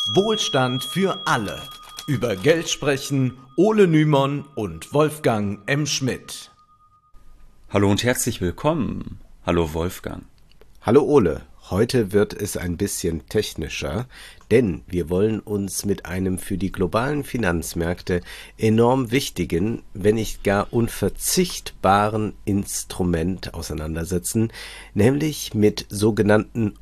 Wohlstand für alle. Über Geld sprechen Ole Nymon und Wolfgang M. Schmidt. Hallo und herzlich willkommen. Hallo Wolfgang. Hallo Ole, heute wird es ein bisschen technischer, denn wir wollen uns mit einem für die globalen Finanzmärkte enorm wichtigen, wenn nicht gar unverzichtbaren Instrument auseinandersetzen, nämlich mit sogenannten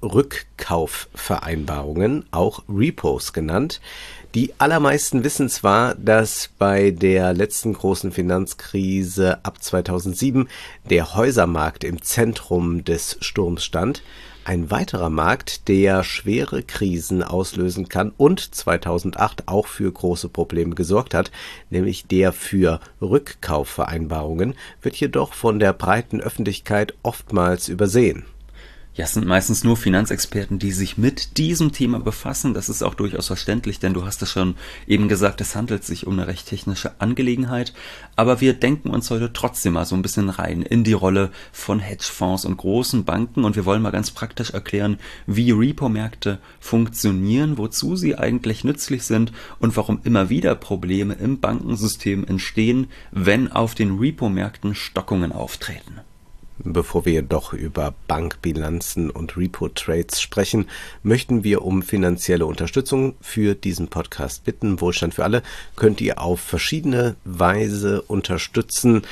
Rückkaufvereinbarungen, auch Repos genannt. Die allermeisten wissen zwar, dass bei der letzten großen Finanzkrise ab 2007 der Häusermarkt im Zentrum des Sturms stand. Ein weiterer Markt, der schwere Krisen auslösen kann und 2008 auch für große Probleme gesorgt hat, nämlich der für Rückkaufvereinbarungen, wird jedoch von der breiten Öffentlichkeit oftmals übersehen. Ja, es sind meistens nur Finanzexperten, die sich mit diesem Thema befassen. Das ist auch durchaus verständlich, denn du hast es schon eben gesagt, es handelt sich um eine recht technische Angelegenheit. Aber wir denken uns heute trotzdem mal so ein bisschen rein in die Rolle von Hedgefonds und großen Banken. Und wir wollen mal ganz praktisch erklären, wie Repo-Märkte funktionieren, wozu sie eigentlich nützlich sind und warum immer wieder Probleme im Bankensystem entstehen, wenn auf den Repo-Märkten Stockungen auftreten. Bevor wir jedoch über Bankbilanzen und Repo-Trades sprechen, möchten wir um finanzielle Unterstützung für diesen Podcast bitten. Wohlstand für alle könnt ihr auf verschiedene Weise unterstützen.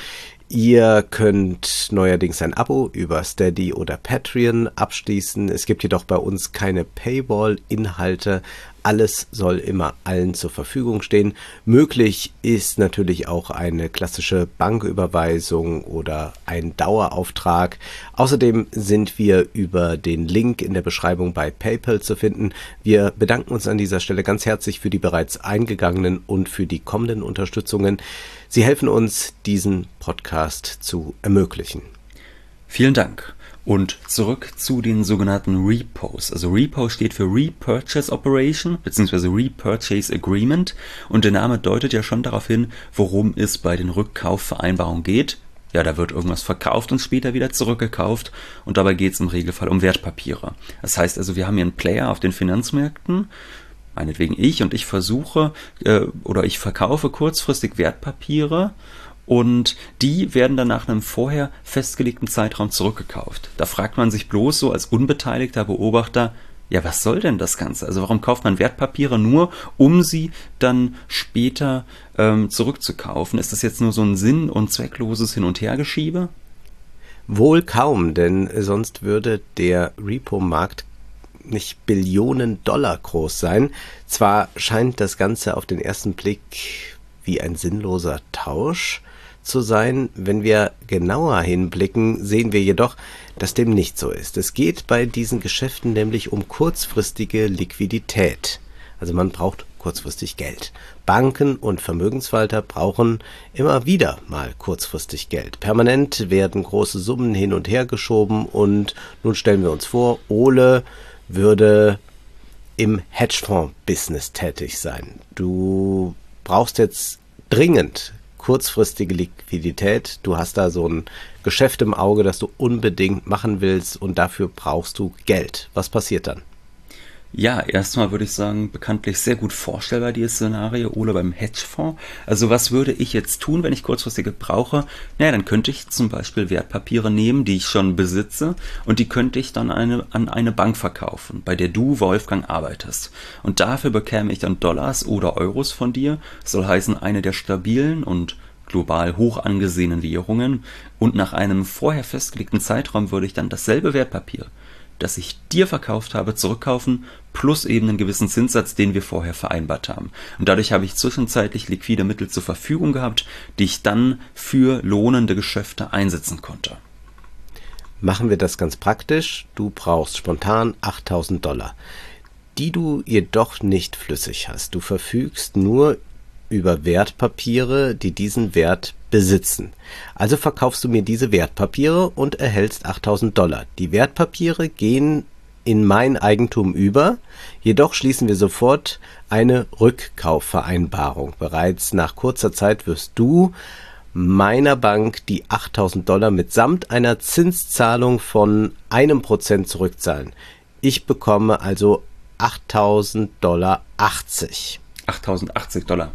Ihr könnt neuerdings ein Abo über Steady oder Patreon abschließen. Es gibt jedoch bei uns keine Paywall-Inhalte. Alles soll immer allen zur Verfügung stehen. Möglich ist natürlich auch eine klassische Banküberweisung oder ein Dauerauftrag. Außerdem sind wir über den Link in der Beschreibung bei PayPal zu finden. Wir bedanken uns an dieser Stelle ganz herzlich für die bereits eingegangenen und für die kommenden Unterstützungen. Sie helfen uns, diesen Podcast zu ermöglichen. Vielen Dank. Und zurück zu den sogenannten Repos. Also Repo steht für Repurchase Operation bzw. Repurchase Agreement und der Name deutet ja schon darauf hin, worum es bei den Rückkaufvereinbarungen geht. Ja, da wird irgendwas verkauft und später wieder zurückgekauft und dabei geht es im Regelfall um Wertpapiere. Das heißt also, wir haben hier einen Player auf den Finanzmärkten, meinetwegen ich versuche oder ich verkaufe kurzfristig Wertpapiere und die werden dann nach einem vorher festgelegten Zeitraum zurückgekauft. Da fragt man sich bloß so als unbeteiligter Beobachter, ja, was soll denn das Ganze? Also warum kauft man Wertpapiere nur, um sie dann später zurückzukaufen? Ist das jetzt nur so ein sinn- und zweckloses Hin- und Hergeschiebe? Wohl kaum, denn sonst würde der Repo-Markt nicht Billionen Dollar groß sein. Zwar scheint das Ganze auf den ersten Blick wie ein sinnloser Tausch zu sein. Wenn wir genauer hinblicken, sehen wir jedoch, dass dem nicht so ist. Es geht bei diesen Geschäften nämlich um kurzfristige Liquidität. Also man braucht kurzfristig Geld. Banken und Vermögensverwalter brauchen immer wieder mal kurzfristig Geld. Permanent werden große Summen hin und her geschoben und nun stellen wir uns vor, Ole würde im Hedgefonds-Business tätig sein. Du brauchst jetzt dringend kurzfristige Liquidität. Du hast da so ein Geschäft im Auge, das du unbedingt machen willst und dafür brauchst du Geld. Was passiert dann? Ja, erstmal würde ich sagen, bekanntlich sehr gut vorstellbar dieses Szenario, Ole, beim Hedgefonds. Also was würde ich jetzt tun, wenn ich kurzfristige brauche? Naja, dann könnte ich zum Beispiel Wertpapiere nehmen, die ich schon besitze und die könnte ich dann an eine Bank verkaufen, bei der du, Wolfgang, arbeitest. Und dafür bekäme ich dann Dollars oder Euros von dir. Das soll heißen, eine der stabilen und global hoch angesehenen Währungen. Und nach einem vorher festgelegten Zeitraum würde ich dann dasselbe Wertpapier, das ich dir verkauft habe, zurückkaufen, plus eben einen gewissen Zinssatz, den wir vorher vereinbart haben. Und dadurch habe ich zwischenzeitlich liquide Mittel zur Verfügung gehabt, die ich dann für lohnende Geschäfte einsetzen konnte. Machen wir das ganz praktisch. Du brauchst spontan 8.000 Dollar, die du jedoch nicht flüssig hast. Du verfügst nur über Wertpapiere, die diesen Wert besitzen. Also verkaufst du mir diese Wertpapiere und erhältst 8.000 Dollar. Die Wertpapiere gehen in mein Eigentum über, jedoch schließen wir sofort eine Rückkaufvereinbarung. Bereits nach kurzer Zeit wirst du meiner Bank die 8.000 Dollar mitsamt einer Zinszahlung von 1% zurückzahlen. Ich bekomme also $8.080. 8.080 Dollar.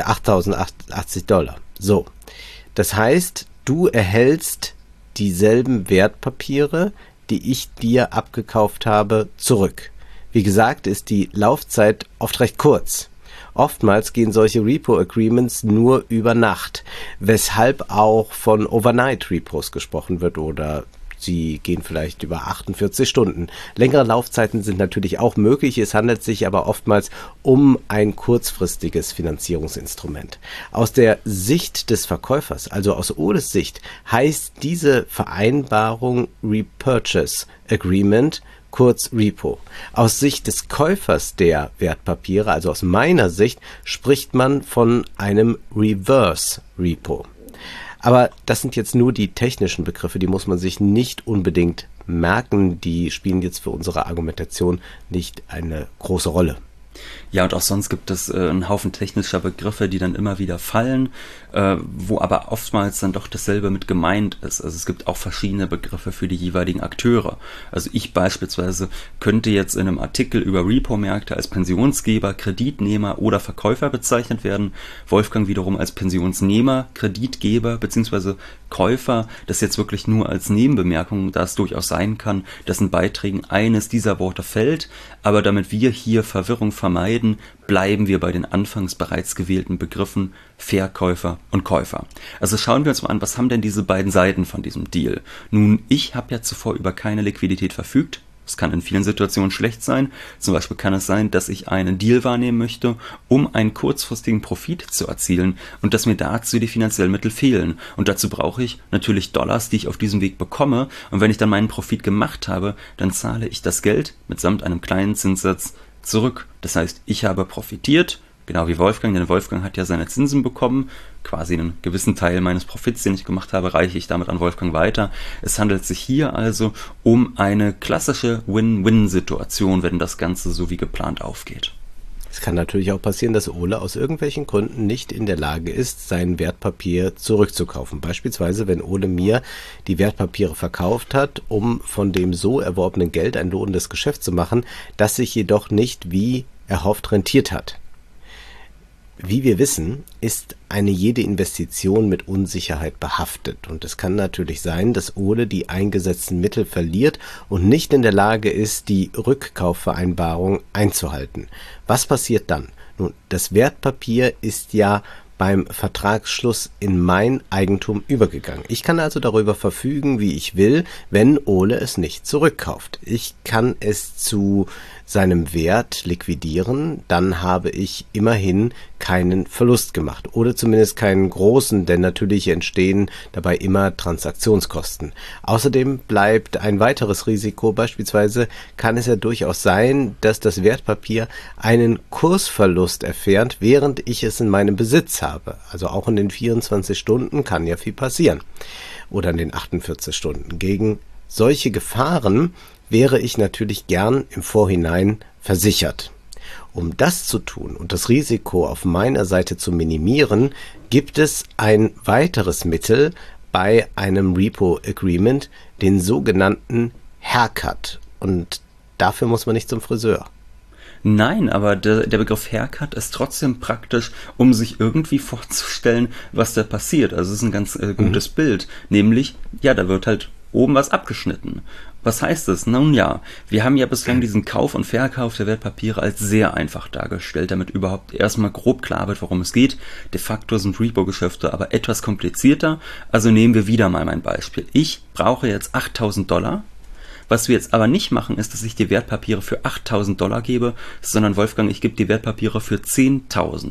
8.080 Dollar. So. Das heißt, du erhältst dieselben Wertpapiere, die ich dir abgekauft habe, zurück. Wie gesagt, ist die Laufzeit oft recht kurz. Oftmals gehen solche Repo-Agreements nur über Nacht, weshalb auch von Overnight-Repos gesprochen wird oder sie gehen vielleicht über 48 Stunden. Längere Laufzeiten sind natürlich auch möglich, es handelt sich aber oftmals um ein kurzfristiges Finanzierungsinstrument. Aus der Sicht des Verkäufers, also aus Oles Sicht, heißt diese Vereinbarung Repurchase Agreement, kurz Repo. Aus Sicht des Käufers der Wertpapiere, also aus meiner Sicht, spricht man von einem Reverse Repo. Aber das sind jetzt nur die technischen Begriffe, die muss man sich nicht unbedingt merken, die spielen jetzt für unsere Argumentation nicht eine große Rolle. Ja, und auch sonst gibt es einen Haufen technischer Begriffe, die dann immer wieder fallen, wo aber oftmals dann doch dasselbe mit gemeint ist. Also es gibt auch verschiedene Begriffe für die jeweiligen Akteure. Also ich beispielsweise könnte jetzt in einem Artikel über Repo-Märkte als Pensionsgeber, Kreditnehmer oder Verkäufer bezeichnet werden. Wolfgang wiederum als Pensionsnehmer, Kreditgeber bzw. Käufer. Das jetzt wirklich nur als Nebenbemerkung, da es durchaus sein kann, dass in Beiträgen eines dieser Worte fällt. Aber damit wir hier Verwirrung vermeiden, bleiben wir bei den anfangs bereits gewählten Begriffen Verkäufer und Käufer. Also schauen wir uns mal an, was haben denn diese beiden Seiten von diesem Deal? Nun, ich habe ja zuvor über keine Liquidität verfügt. Es kann in vielen Situationen schlecht sein. Zum Beispiel kann es sein, dass ich einen Deal wahrnehmen möchte, um einen kurzfristigen Profit zu erzielen und dass mir dazu die finanziellen Mittel fehlen. Und dazu brauche ich natürlich Dollars, die ich auf diesem Weg bekomme. Und wenn ich dann meinen Profit gemacht habe, dann zahle ich das Geld mitsamt einem kleinen Zinssatz zurück. Das heißt, ich habe profitiert, genau wie Wolfgang, denn Wolfgang hat ja seine Zinsen bekommen, quasi einen gewissen Teil meines Profits, den ich gemacht habe, reiche ich damit an Wolfgang weiter. Es handelt sich hier also um eine klassische Win-Win-Situation, wenn das Ganze so wie geplant aufgeht. Es kann natürlich auch passieren, dass Ole aus irgendwelchen Gründen nicht in der Lage ist, sein Wertpapier zurückzukaufen. Beispielsweise, wenn Ole mir die Wertpapiere verkauft hat, um von dem so erworbenen Geld ein lohnendes Geschäft zu machen, das sich jedoch nicht wie erhofft rentiert hat. Wie wir wissen, ist eine jede Investition mit Unsicherheit behaftet und es kann natürlich sein, dass Ole die eingesetzten Mittel verliert und nicht in der Lage ist, die Rückkaufvereinbarung einzuhalten. Was passiert dann? Nun, das Wertpapier ist ja beim Vertragsschluss in mein Eigentum übergegangen. Ich kann also darüber verfügen, wie ich will, wenn Ole es nicht zurückkauft. Ich kann es zu seinem Wert liquidieren, dann habe ich immerhin keinen Verlust gemacht oder zumindest keinen großen, denn natürlich entstehen dabei immer Transaktionskosten. Außerdem bleibt ein weiteres Risiko, beispielsweise kann es ja durchaus sein, dass das Wertpapier einen Kursverlust erfährt, während ich es in meinem Besitz habe. Also auch in den 24 Stunden kann ja viel passieren oder in den 48 Stunden. Gegen solche Gefahren wäre ich natürlich gern im Vorhinein versichert. Um das zu tun und das Risiko auf meiner Seite zu minimieren, gibt es ein weiteres Mittel bei einem Repo Agreement, den sogenannten Haircut. Und dafür muss man nicht zum Friseur. Nein, aber der Begriff Haircut ist trotzdem praktisch, um sich irgendwie vorzustellen, was da passiert. Also es ist ein ganz gutes Bild. Nämlich, ja, da wird halt oben was abgeschnitten. Was heißt das? Nun ja, wir haben ja bislang diesen Kauf und Verkauf der Wertpapiere als sehr einfach dargestellt, damit überhaupt erstmal grob klar wird, worum es geht. De facto sind Repo-Geschäfte aber etwas komplizierter. Also nehmen wir wieder mal mein Beispiel. Ich brauche jetzt $8.000. Was wir jetzt aber nicht machen, ist, dass ich die Wertpapiere für $8.000 gebe, sondern Wolfgang, ich gebe die Wertpapiere für $10.000.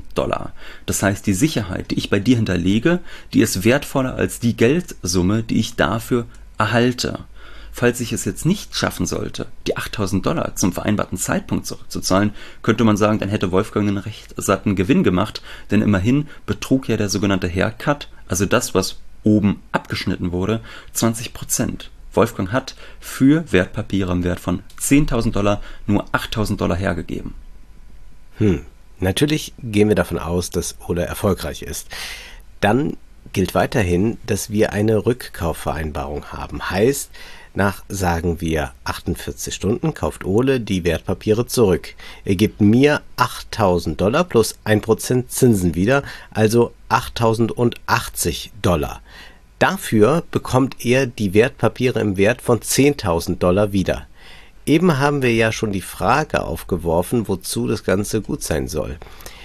Das heißt, die Sicherheit, die ich bei dir hinterlege, die ist wertvoller als die Geldsumme, die ich dafür erhalte. Falls ich es jetzt nicht schaffen sollte, die $8.000 zum vereinbarten Zeitpunkt zurückzuzahlen, könnte man sagen, dann hätte Wolfgang einen recht satten Gewinn gemacht, denn immerhin betrug ja der sogenannte Haircut, also das, was oben abgeschnitten wurde, 20%. Wolfgang hat für Wertpapiere im Wert von $10.000 nur $8.000 hergegeben. Natürlich gehen wir davon aus, dass Ole erfolgreich ist. Dann gilt weiterhin, dass wir eine Rückkaufvereinbarung haben. Heißt, Nach, sagen wir, 48 Stunden kauft Ole die Wertpapiere zurück. Er gibt mir $8.000 plus 1% Zinsen wieder, also $8.080. Dafür bekommt er die Wertpapiere im Wert von $10.000 wieder. Eben haben wir ja schon die Frage aufgeworfen, wozu das Ganze gut sein soll.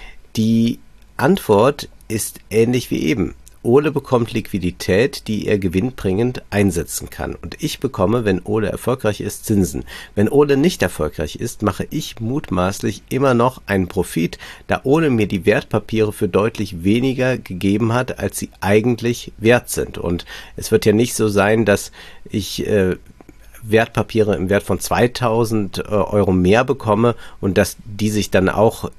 Die Antwort ist ähnlich wie eben. Ole bekommt Liquidität, die er gewinnbringend einsetzen kann. Und ich bekomme, wenn Ole erfolgreich ist, Zinsen. Wenn Ole nicht erfolgreich ist, mache ich mutmaßlich immer noch einen Profit, da Ole mir die Wertpapiere für deutlich weniger gegeben hat, als sie eigentlich wert sind. Und es wird ja nicht so sein, dass ich Wertpapiere im Wert von 2.000 Euro mehr bekomme und dass die sich dann auch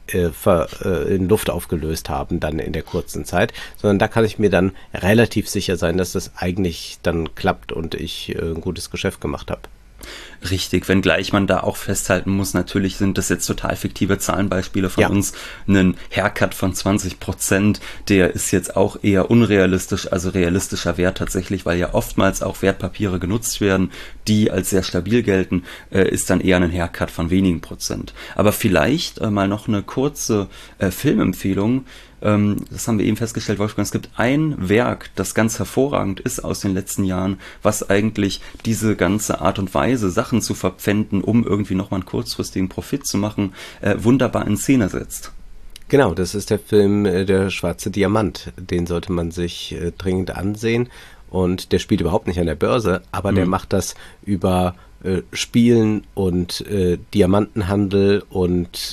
in Luft aufgelöst haben dann in der kurzen Zeit, sondern da kann ich mir dann relativ sicher sein, dass das eigentlich dann klappt und ich ein gutes Geschäft gemacht habe. Richtig, wenngleich man da auch festhalten muss, natürlich sind das jetzt total fiktive Zahlenbeispiele von uns. Einen Haircut von 20%, der ist jetzt auch eher unrealistisch, also realistischer Wert tatsächlich, weil ja oftmals auch Wertpapiere genutzt werden, die als sehr stabil gelten, ist dann eher ein Haircut von wenigen Prozent. Aber vielleicht mal noch eine kurze Filmempfehlung. Das haben wir eben festgestellt, Wolfgang, es gibt ein Werk, das ganz hervorragend ist aus den letzten Jahren, was eigentlich diese ganze Art und Weise, Sachen zu verpfänden, um irgendwie nochmal einen kurzfristigen Profit zu machen, wunderbar in Szene setzt. Genau, das ist der Film Der schwarze Diamant. Den sollte man sich dringend ansehen. Und der spielt überhaupt nicht an der Börse, aber der macht das über Spielen und Diamantenhandel und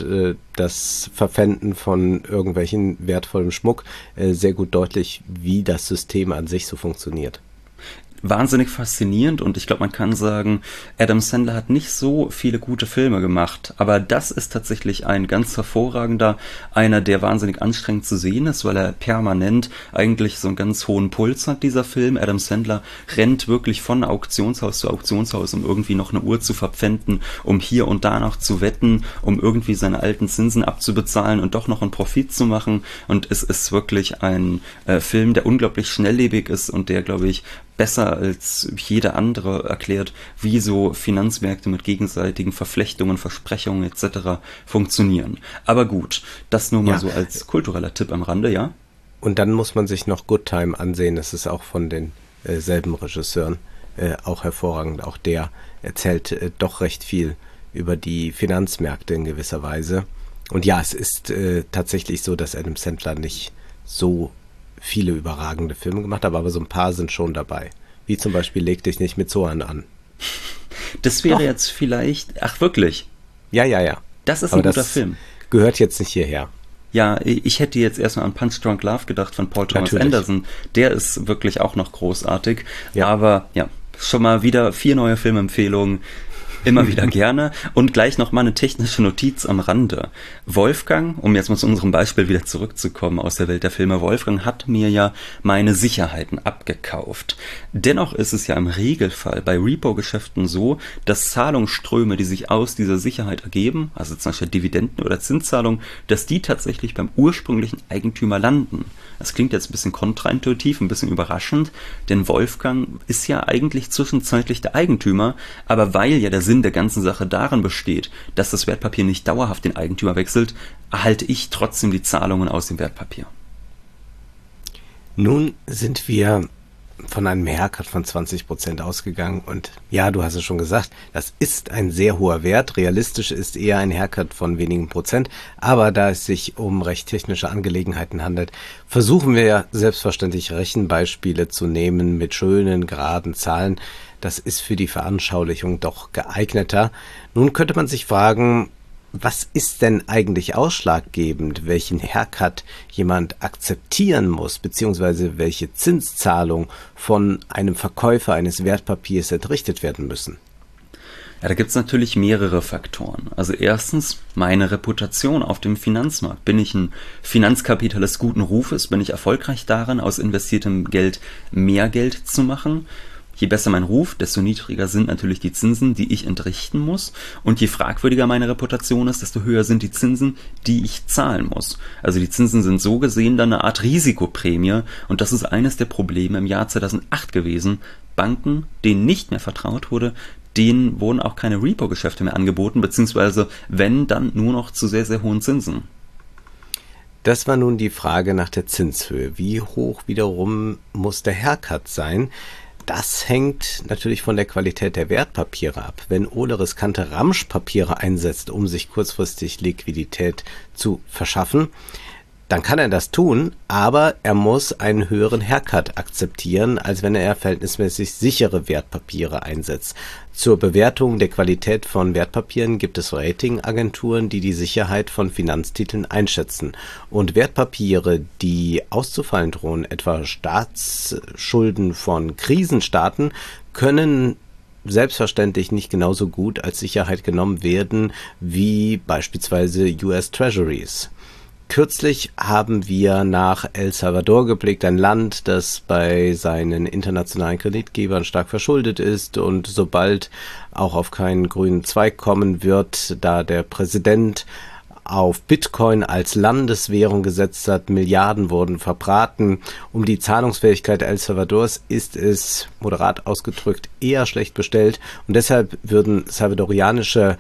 das Verpfänden von irgendwelchen wertvollen Schmuck sehr gut deutlich, wie das System an sich so funktioniert. Wahnsinnig faszinierend und ich glaube, man kann sagen, Adam Sandler hat nicht so viele gute Filme gemacht, aber das ist tatsächlich ein ganz hervorragender, einer, der wahnsinnig anstrengend zu sehen ist, weil er permanent eigentlich so einen ganz hohen Puls hat, dieser Film. Adam Sandler rennt wirklich von Auktionshaus zu Auktionshaus, um irgendwie noch eine Uhr zu verpfänden, um hier und da noch zu wetten, um irgendwie seine alten Zinsen abzubezahlen und doch noch einen Profit zu machen, und es ist wirklich ein Film, der unglaublich schnelllebig ist und der, glaube ich, besser als jeder andere erklärt, wie so Finanzmärkte mit gegenseitigen Verflechtungen, Versprechungen etc. funktionieren. Aber gut, das nur mal so als kultureller Tipp am Rande, ja? Und dann muss man sich noch Good Time ansehen, das ist auch von den selben Regisseuren auch hervorragend. Auch der erzählt doch recht viel über die Finanzmärkte in gewisser Weise. Und ja, es ist tatsächlich so, dass Adam Sandler nicht so viele überragende Filme gemacht habe, aber so ein paar sind schon dabei. Wie zum Beispiel Leg dich nicht mit Zoan an. Das wäre jetzt vielleicht... Ach, wirklich? Ja. Das ist ein guter Film. Gehört jetzt nicht hierher. Ja, ich hätte jetzt erstmal an Punch Drunk Love gedacht von Paul Thomas Anderson. Der ist wirklich auch noch großartig. Ja. Aber ja, schon mal wieder 4 neue Filmempfehlungen. Immer wieder gerne. Und gleich noch mal eine technische Notiz am Rande. Wolfgang, um jetzt mal zu unserem Beispiel wieder zurückzukommen aus der Welt der Filme, Wolfgang hat mir ja meine Sicherheiten abgekauft. Dennoch ist es ja im Regelfall bei Repo-Geschäften so, dass Zahlungsströme, die sich aus dieser Sicherheit ergeben, also zum Beispiel Dividenden oder Zinszahlungen, dass die tatsächlich beim ursprünglichen Eigentümer landen. Das klingt jetzt ein bisschen kontraintuitiv, ein bisschen überraschend, denn Wolfgang ist ja eigentlich zwischenzeitlich der Eigentümer, aber weil ja der Sinn der ganzen Sache darin besteht, dass das Wertpapier nicht dauerhaft den Eigentümer wechselt, erhalte ich trotzdem die Zahlungen aus dem Wertpapier. Nun sind wir von einem Haircut von 20% ausgegangen und ja, du hast es schon gesagt, das ist ein sehr hoher Wert. Realistisch ist eher ein Haircut von wenigen Prozent, aber da es sich um recht technische Angelegenheiten handelt, versuchen wir ja selbstverständlich Rechenbeispiele zu nehmen mit schönen, geraden Zahlen. Das ist für die Veranschaulichung doch geeigneter. Nun könnte man sich fragen, was ist denn eigentlich ausschlaggebend, welchen Haircut jemand akzeptieren muss, beziehungsweise welche Zinszahlung von einem Verkäufer eines Wertpapiers entrichtet werden müssen? Ja, da gibt es natürlich mehrere Faktoren. Also erstens meine Reputation auf dem Finanzmarkt. Bin ich ein Finanzkapitalist guten Rufes? Bin ich erfolgreich darin, aus investiertem Geld mehr Geld zu machen? Je besser mein Ruf, desto niedriger sind natürlich die Zinsen, die ich entrichten muss. Und je fragwürdiger meine Reputation ist, desto höher sind die Zinsen, die ich zahlen muss. Also die Zinsen sind so gesehen dann eine Art Risikoprämie. Und das ist eines der Probleme im Jahr 2008 gewesen. Banken, denen nicht mehr vertraut wurde, denen wurden auch keine Repo-Geschäfte mehr angeboten, beziehungsweise wenn, dann nur noch zu sehr, sehr hohen Zinsen. Das war nun die Frage nach der Zinshöhe. Wie hoch wiederum muss der Haircut sein? Das hängt natürlich von der Qualität der Wertpapiere ab. Wenn Ole riskante Ramschpapiere einsetzt, um sich kurzfristig Liquidität zu verschaffen, dann kann er das tun, aber er muss einen höheren Haircut akzeptieren, als wenn er verhältnismäßig sichere Wertpapiere einsetzt. Zur Bewertung der Qualität von Wertpapieren gibt es Ratingagenturen, die die Sicherheit von Finanztiteln einschätzen. Und Wertpapiere, die auszufallen drohen, etwa Staatsschulden von Krisenstaaten, können selbstverständlich nicht genauso gut als Sicherheit genommen werden wie beispielsweise US Treasuries. Kürzlich haben wir nach El Salvador geblickt, ein Land, das bei seinen internationalen Kreditgebern stark verschuldet ist und sobald auch auf keinen grünen Zweig kommen wird, da der Präsident auf Bitcoin als Landeswährung gesetzt hat, Milliarden wurden verbraten. Um die Zahlungsfähigkeit El Salvadors ist es, moderat ausgedrückt, eher schlecht bestellt und deshalb würden salvadorianische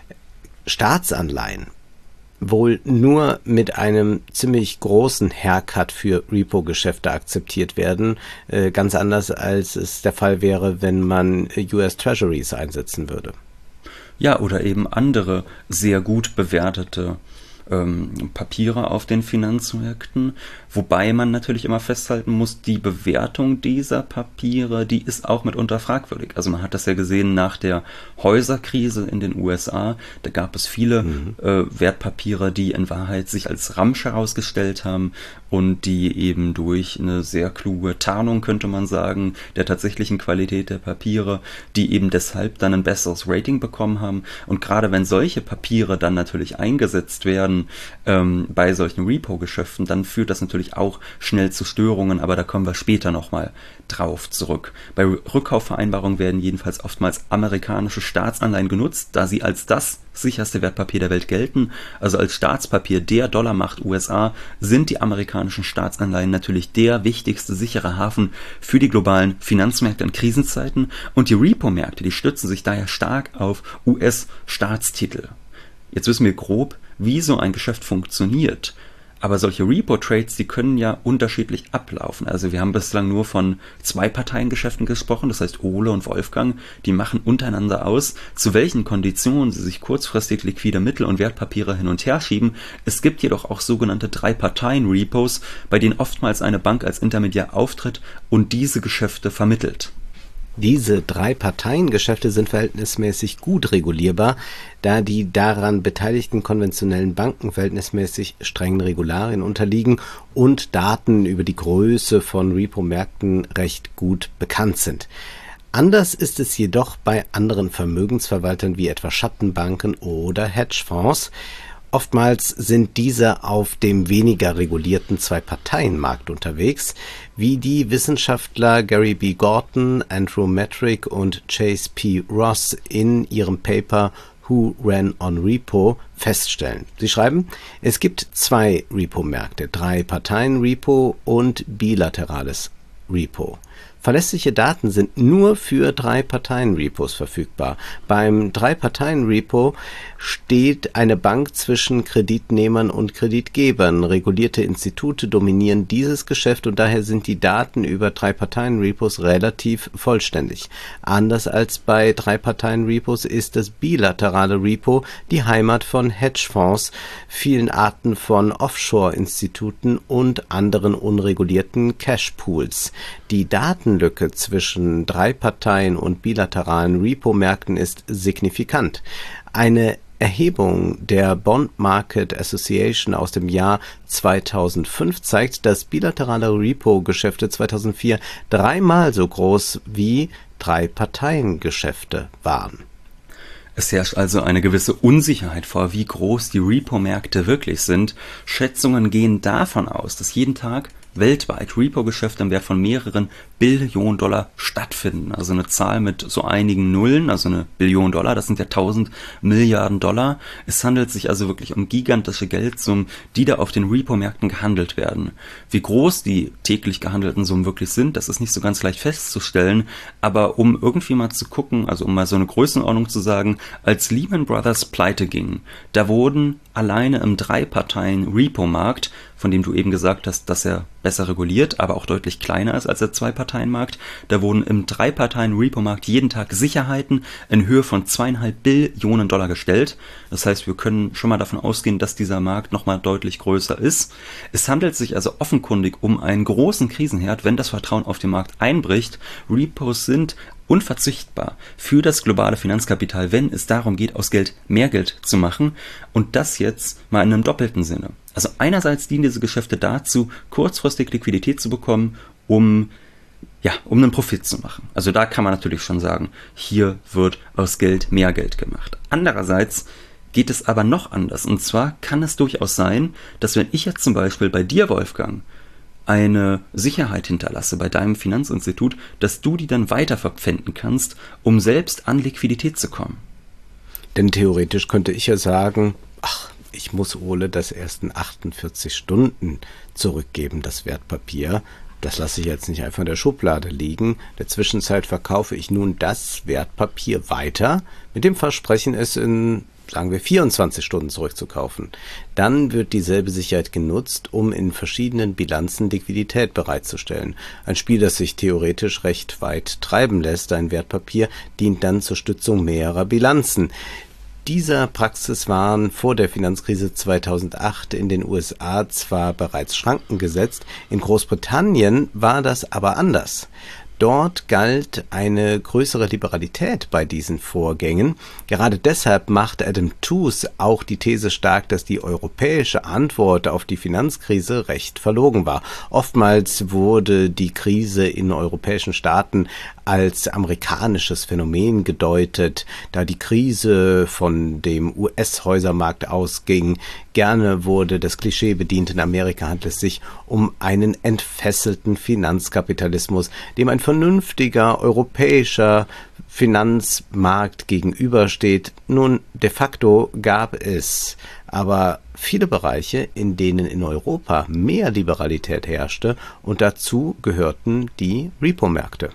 Staatsanleihen wohl nur mit einem ziemlich großen Haircut für Repo-Geschäfte akzeptiert werden, ganz anders als es der Fall wäre, wenn man US Treasuries einsetzen würde. Ja, oder eben andere sehr gut bewertete Papiere auf den Finanzmärkten, wobei man natürlich immer festhalten muss, die Bewertung dieser Papiere, die ist auch mitunter fragwürdig. Also man hat das ja gesehen nach der Häuserkrise in den USA, da gab es viele Wertpapiere, die in Wahrheit sich als Ramsch herausgestellt haben und die eben durch eine sehr kluge Tarnung, könnte man sagen, der tatsächlichen Qualität der Papiere, die eben deshalb dann ein besseres Rating bekommen haben. Und gerade wenn solche Papiere dann natürlich eingesetzt werden, bei solchen Repo-Geschäften, dann führt das natürlich auch schnell zu Störungen, aber da kommen wir später nochmal drauf zurück. Bei Rückkaufvereinbarungen werden jedenfalls oftmals amerikanische Staatsanleihen genutzt, da sie als das sicherste Wertpapier der Welt gelten, also als Staatspapier der Dollarmacht USA, sind die amerikanischen Staatsanleihen natürlich der wichtigste sichere Hafen für die globalen Finanzmärkte in Krisenzeiten und die Repo-Märkte, die stützen sich daher stark auf US-Staatstitel. Jetzt wissen wir grob, wie so ein Geschäft funktioniert. Aber solche Repo-Trades, die können ja unterschiedlich ablaufen. Also wir haben bislang nur von Zwei-Parteien-Geschäften gesprochen, das heißt Ole und Wolfgang, die machen untereinander aus, zu welchen Konditionen sie sich kurzfristig liquide Mittel und Wertpapiere hin und her schieben. Es gibt jedoch auch sogenannte Drei-Parteien-Repos, bei denen oftmals eine Bank als Intermediär auftritt und diese Geschäfte vermittelt. Diese Drei-Parteien-Geschäfte sind verhältnismäßig gut regulierbar, da die daran beteiligten konventionellen Banken verhältnismäßig strengen Regularien unterliegen und Daten über die Größe von Repo-Märkten recht gut bekannt sind. Anders ist es jedoch bei anderen Vermögensverwaltern wie etwa Schattenbanken oder Hedgefonds. Oftmals sind diese auf dem weniger regulierten Zwei-Parteien-Markt unterwegs, wie die Wissenschaftler Gary B. Gorton, Andrew Metrick und Chase P. Ross in ihrem Paper Who Ran on Repo feststellen. Sie schreiben, es gibt zwei Repo-Märkte, Drei-Parteien-Repo und bilaterales Repo. Verlässliche Daten sind nur für Drei-Parteien-Repos verfügbar. Beim Drei-Parteien-Repo steht eine Bank zwischen Kreditnehmern und Kreditgebern. Regulierte Institute dominieren dieses Geschäft und daher sind die Daten über Drei-Parteien-Repos relativ vollständig. Anders als bei Drei-Parteien-Repos ist das bilaterale Repo die Heimat von Hedgefonds, vielen Arten von Offshore-Instituten und anderen unregulierten Cash-Pools. Die Datenlücke zwischen Drei-Parteien- und bilateralen Repo-Märkten ist signifikant. Eine Erhebung der Bond Market Association aus dem Jahr 2005 zeigt, dass bilaterale Repo-Geschäfte 2004 dreimal so groß wie Drei-Parteien-Geschäfte waren. Es herrscht also eine gewisse Unsicherheit vor, wie groß die Repo-Märkte wirklich sind. Schätzungen gehen davon aus, dass jeden Tag weltweit Repo-Geschäfte im Wert von mehreren Billionen Dollar stattfinden. Also eine Zahl mit so einigen Nullen, also eine Billion Dollar, das sind ja 1000 Milliarden Dollar. Es handelt sich also wirklich um gigantische Geldsummen, die da auf den Repo-Märkten gehandelt werden. Wie groß die täglich gehandelten Summen wirklich sind, das ist nicht so ganz leicht festzustellen, aber um irgendwie mal zu gucken, also um mal so eine Größenordnung zu sagen, als Lehman Brothers pleite ging, da wurden alleine im 3-Parteien-Repo-Markt, von dem du eben gesagt hast, dass er besser reguliert, aber auch deutlich kleiner ist als der 2-Parteien-Markt, da wurden im 3-Parteien-Repo-Markt jeden Tag Sicherheiten in Höhe von 2,5 Billionen Dollar gestellt. Das heißt, wir können schon mal davon ausgehen, dass dieser Markt nochmal deutlich größer ist. Es handelt sich also offenkundig um einen großen Krisenherd, wenn das Vertrauen auf den Markt einbricht. Repos sind unverzichtbar für das globale Finanzkapital, wenn es darum geht, aus Geld mehr Geld zu machen, und das jetzt mal in einem doppelten Sinne. Also einerseits dienen diese Geschäfte dazu, kurzfristig Liquidität zu bekommen, um einen Profit zu machen. Also da kann man natürlich schon sagen, hier wird aus Geld mehr Geld gemacht. Andererseits geht es aber noch anders, und zwar kann es durchaus sein, dass wenn ich jetzt zum Beispiel bei dir, Wolfgang, eine Sicherheit hinterlasse bei deinem Finanzinstitut, dass du die dann weiter verpfänden kannst, um selbst an Liquidität zu kommen. Denn theoretisch könnte ich ja sagen, ich muss Ole das erst in 48 Stunden zurückgeben, das Wertpapier. Das lasse ich jetzt nicht einfach in der Schublade liegen. In der Zwischenzeit verkaufe ich nun das Wertpapier weiter, mit dem Versprechen, es in, sagen wir, 24 Stunden zurückzukaufen. Dann wird dieselbe Sicherheit genutzt, um in verschiedenen Bilanzen Liquidität bereitzustellen. Ein Spiel, das sich theoretisch recht weit treiben lässt. Ein Wertpapier dient dann zur Stützung mehrerer Bilanzen. Dieser Praxis waren vor der Finanzkrise 2008 in den USA zwar bereits Schranken gesetzt, in Großbritannien war das aber anders. Dort galt eine größere Liberalität bei diesen Vorgängen. Gerade deshalb macht Adam Tooze auch die These stark, dass die europäische Antwort auf die Finanzkrise recht verlogen war. Oftmals wurde die Krise in europäischen Staaten als amerikanisches Phänomen gedeutet, da die Krise von dem US-Häusermarkt ausging. Gerne wurde das Klischee bedient, in Amerika handelt es sich um einen entfesselten Finanzkapitalismus, dem ein vernünftiger europäischer Finanzmarkt gegenübersteht. Nun, de facto gab es aber viele Bereiche, in denen in Europa mehr Liberalität herrschte, und dazu gehörten die Repo-Märkte.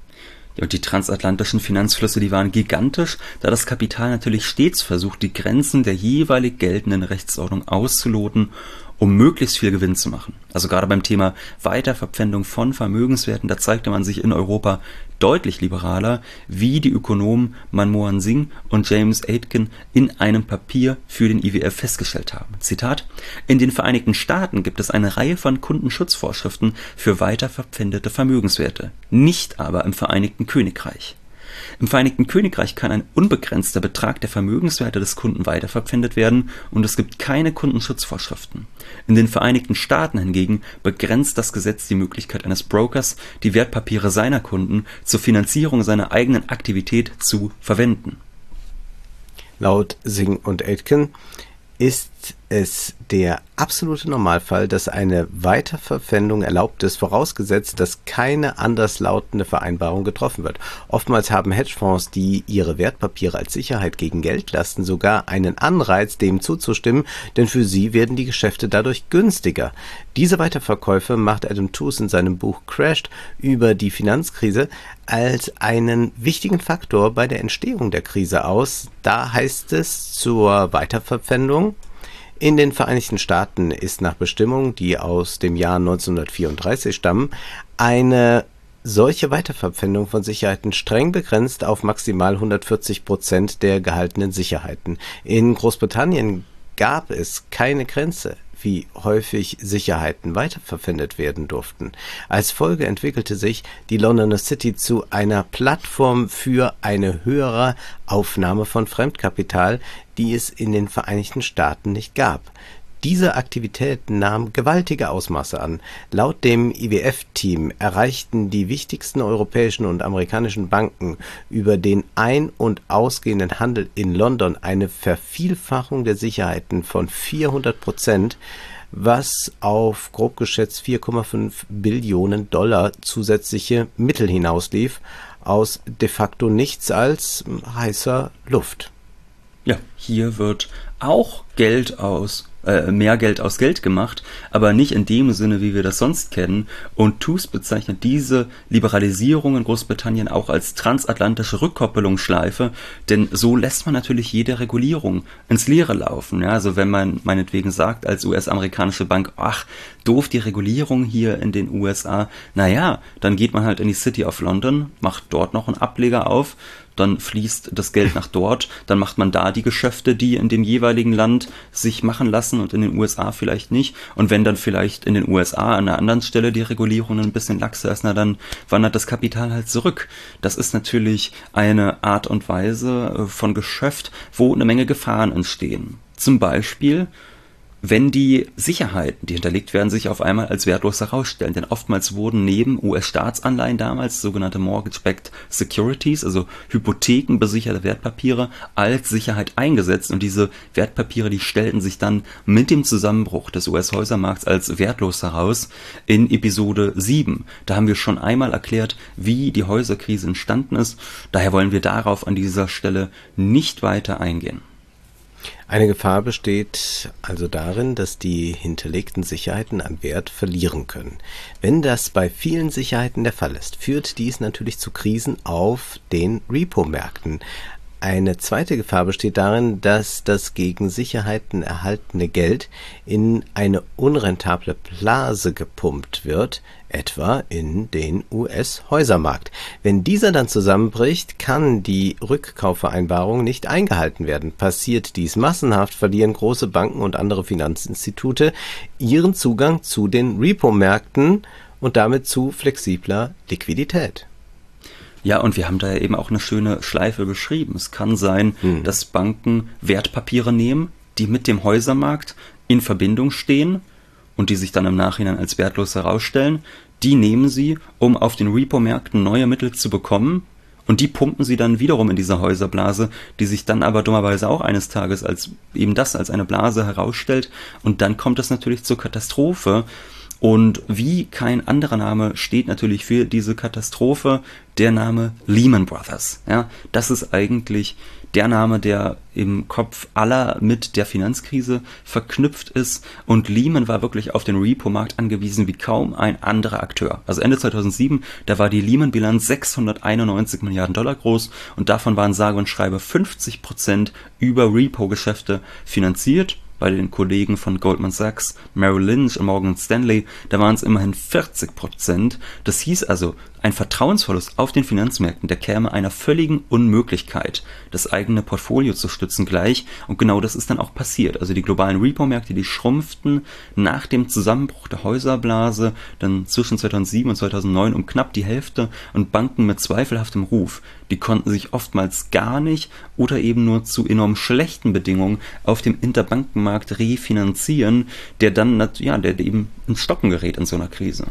Und die transatlantischen Finanzflüsse, die waren gigantisch, da das Kapital natürlich stets versucht, die Grenzen der jeweilig geltenden Rechtsordnung auszuloten, um möglichst viel Gewinn zu machen. Also gerade beim Thema Weiterverpfändung von Vermögenswerten, da zeigte man sich in Europa deutlich liberaler, wie die Ökonomen Manmohan Singh und James Aitken in einem Papier für den IWF festgestellt haben. Zitat: In den Vereinigten Staaten gibt es eine Reihe von Kundenschutzvorschriften für weiterverpfändete Vermögenswerte, nicht aber im Vereinigten Königreich. Im Vereinigten Königreich kann ein unbegrenzter Betrag der Vermögenswerte des Kunden weiterverpfändet werden und es gibt keine Kundenschutzvorschriften. In den Vereinigten Staaten hingegen begrenzt das Gesetz die Möglichkeit eines Brokers, die Wertpapiere seiner Kunden zur Finanzierung seiner eigenen Aktivität zu verwenden. Laut Singh und Aitken ist es der absolute Normalfall, dass eine Weiterverpfändung erlaubt ist, vorausgesetzt, dass keine anderslautende Vereinbarung getroffen wird. Oftmals haben Hedgefonds, die ihre Wertpapiere als Sicherheit gegen Geld lasten, sogar einen Anreiz, dem zuzustimmen, denn für sie werden die Geschäfte dadurch günstiger. Diese Weiterverkäufe macht Adam Tooze in seinem Buch Crashed über die Finanzkrise als einen wichtigen Faktor bei der Entstehung der Krise aus. Da heißt es zur Weiterverpfändung: In den Vereinigten Staaten ist nach Bestimmungen, die aus dem Jahr 1934 stammen, eine solche Weiterverpfändung von Sicherheiten streng begrenzt auf maximal 140% der gehaltenen Sicherheiten. In Großbritannien gab es keine Grenze, wie häufig Sicherheiten weiterverpfändet werden durften. Als Folge entwickelte sich die Londoner City zu einer Plattform für eine höhere Aufnahme von Fremdkapital, die es in den Vereinigten Staaten nicht gab. Diese Aktivität nahm gewaltige Ausmaße an. Laut dem IWF-Team erreichten die wichtigsten europäischen und amerikanischen Banken über den ein- und ausgehenden Handel in London eine Vervielfachung der Sicherheiten von 400%, was auf grob geschätzt 4,5 Billionen Dollar zusätzliche Mittel hinauslief, aus de facto nichts als heißer Luft. Ja, hier wird auch mehr Geld aus Geld gemacht, aber nicht in dem Sinne, wie wir das sonst kennen. Und TOOS bezeichnet diese Liberalisierung in Großbritannien auch als transatlantische Rückkoppelungsschleife, denn so lässt man natürlich jede Regulierung ins Leere laufen. Ja, also wenn man meinetwegen sagt als US-amerikanische Bank, ach, doof die Regulierung hier in den USA, naja, dann geht man halt in die City of London, macht dort noch einen Ableger auf, dann fließt das Geld nach dort, dann macht man da die Geschäfte, die in dem jeweiligen Land sich machen lassen und in den USA vielleicht nicht. Und wenn dann vielleicht in den USA an einer anderen Stelle die Regulierung ein bisschen laxer ist, na dann wandert das Kapital halt zurück. Das ist natürlich eine Art und Weise von Geschäft, wo eine Menge Gefahren entstehen. Zum Beispiel, wenn die Sicherheiten, die hinterlegt werden, sich auf einmal als wertlos herausstellen. Denn oftmals wurden neben US-Staatsanleihen damals sogenannte Mortgage-Backed Securities, also hypothekenbesicherte Wertpapiere, als Sicherheit eingesetzt. Und diese Wertpapiere, die stellten sich dann mit dem Zusammenbruch des US-Häusermarkts als wertlos heraus in Episode 7. Da haben wir schon einmal erklärt, wie die Häuserkrise entstanden ist. Daher wollen wir darauf an dieser Stelle nicht weiter eingehen. Eine Gefahr besteht also darin, dass die hinterlegten Sicherheiten an Wert verlieren können. Wenn das bei vielen Sicherheiten der Fall ist, führt dies natürlich zu Krisen auf den Repo-Märkten. Eine zweite Gefahr besteht darin, dass das gegen Sicherheiten erhaltene Geld in eine unrentable Blase gepumpt wird, etwa in den US-Häusermarkt. Wenn dieser dann zusammenbricht, kann die Rückkaufvereinbarung nicht eingehalten werden. Passiert dies massenhaft, verlieren große Banken und andere Finanzinstitute ihren Zugang zu den Repo-Märkten und damit zu flexibler Liquidität. Ja, und wir haben da ja eben auch eine schöne Schleife beschrieben. Es kann sein, dass Banken Wertpapiere nehmen, die mit dem Häusermarkt in Verbindung stehen und die sich dann im Nachhinein als wertlos herausstellen. Die nehmen sie, um auf den Repo-Märkten neue Mittel zu bekommen, und die pumpen sie dann wiederum in diese Häuserblase, die sich dann aber dummerweise auch eines Tages als eine Blase herausstellt, und dann kommt es natürlich zur Katastrophe. Und wie kein anderer Name steht natürlich für diese Katastrophe der Name Lehman Brothers. Ja, das ist eigentlich der Name, der im Kopf aller mit der Finanzkrise verknüpft ist. Und Lehman war wirklich auf den Repo-Markt angewiesen wie kaum ein anderer Akteur. Also Ende 2007, da war die Lehman-Bilanz 691 Milliarden Dollar groß, und davon waren sage und schreibe 50% über Repo-Geschäfte finanziert. Bei den Kollegen von Goldman Sachs, Merrill Lynch und Morgan Stanley, da waren es immerhin 40%. Das hieß also, ein Vertrauensverlust auf den Finanzmärkten, der käme einer völligen Unmöglichkeit, das eigene Portfolio zu stützen, gleich. Und genau das ist dann auch passiert. Also die globalen Repo-Märkte, die schrumpften nach dem Zusammenbruch der Häuserblase dann zwischen 2007 und 2009 um knapp die Hälfte, und Banken mit zweifelhaftem Ruf, die konnten sich oftmals gar nicht oder eben nur zu enorm schlechten Bedingungen auf dem Interbankenmarkt refinanzieren, der dann der eben ins Stocken gerät in so einer Krise.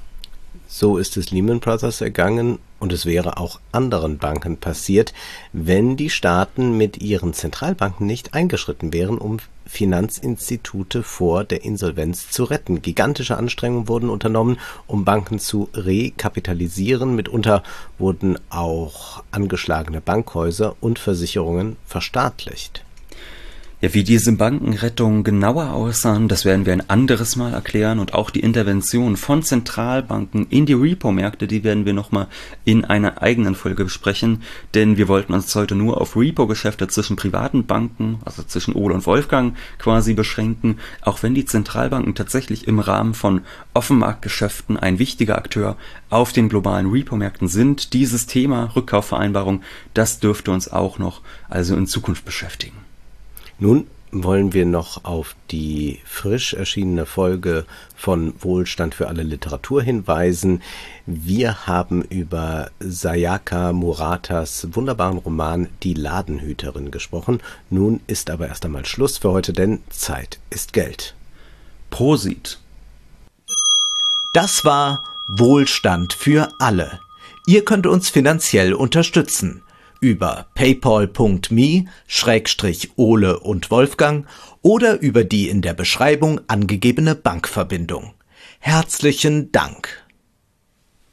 So ist es Lehman Brothers ergangen, und es wäre auch anderen Banken passiert, wenn die Staaten mit ihren Zentralbanken nicht eingeschritten wären, um Finanzinstitute vor der Insolvenz zu retten. Gigantische Anstrengungen wurden unternommen, um Banken zu rekapitalisieren. Mitunter wurden auch angeschlagene Bankhäuser und Versicherungen verstaatlicht. Ja, wie diese Bankenrettung genauer aussahen, das werden wir ein anderes Mal erklären, und auch die Intervention von Zentralbanken in die Repo-Märkte, die werden wir nochmal in einer eigenen Folge besprechen, denn wir wollten uns heute nur auf Repo-Geschäfte zwischen privaten Banken, also zwischen Ole und Wolfgang quasi beschränken, auch wenn die Zentralbanken tatsächlich im Rahmen von Offenmarktgeschäften ein wichtiger Akteur auf den globalen Repo-Märkten sind. Dieses Thema Rückkaufvereinbarung, das dürfte uns auch noch also in Zukunft beschäftigen. Nun wollen wir noch auf die frisch erschienene Folge von Wohlstand für alle Literatur hinweisen. Wir haben über Sayaka Muratas wunderbaren Roman Die Ladenhüterin gesprochen. Nun ist aber erst einmal Schluss für heute, denn Zeit ist Geld. Prosit. Das war Wohlstand für alle. Ihr könnt uns finanziell unterstützen über paypal.me/Ole und Wolfgang oder über die in der Beschreibung angegebene Bankverbindung. Herzlichen Dank.